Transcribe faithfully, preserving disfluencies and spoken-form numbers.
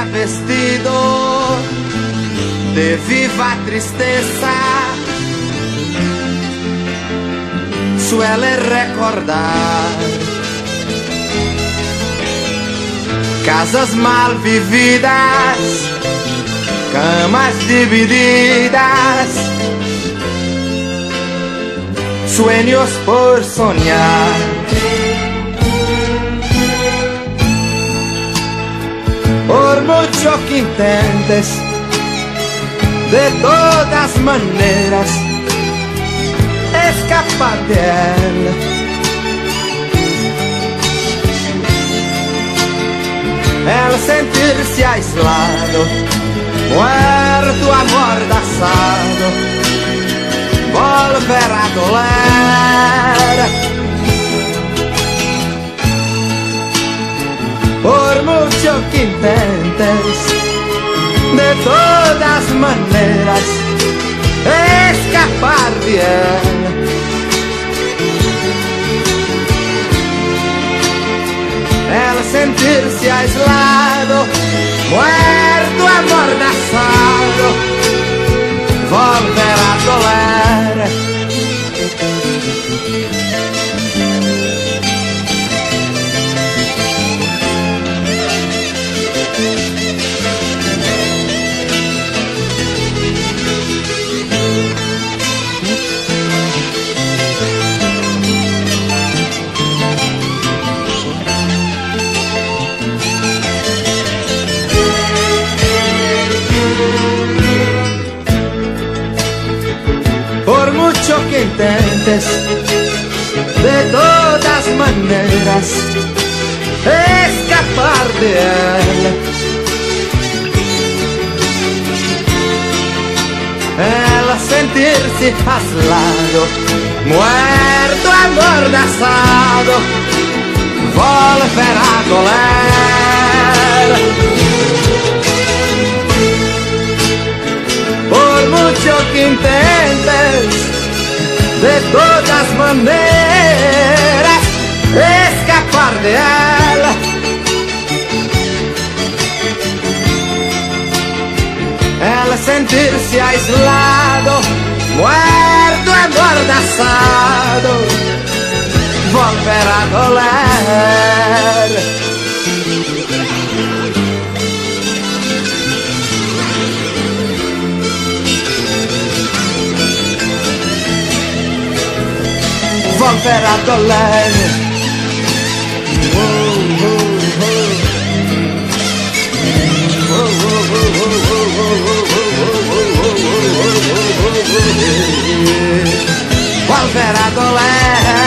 vestido de viva tristeza, suele recordar casas mal vividas, camas divididas, sueños por soñar. Por mucho que intentes, de todas maneras, escapar de él, el sentirse aislado, muerto, amordazado, volver a doler. Por mucho que intentes, de todas maneras, escapar de él, el sentirse aislado, muerto, amordazado, volver a doler. Por mucho que intentes, de todas maneras, escapar de él, el sentirse aislado, muerto, amordazado, volver a doler. Por mucho que intentes, de todas maneras, escapar de él, el sentirse aislado, muerto, amordazado, volver a doler. Volver a doler. Volver a doler.